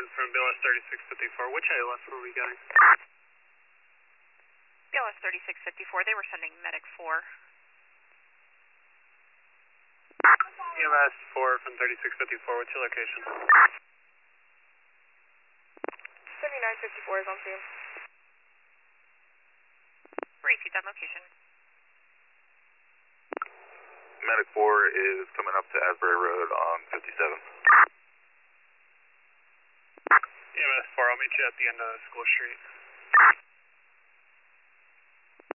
Warren from BLS 3654. Which ALS were we getting? BLS 3654, they were sending Medic 4. EMS 4 from 3654, what's your location? 7954 is on scene. Repeat that location. Medic 4 is coming up to Asbury Road on 57. EMS 4, I'll meet you at the end of School Street.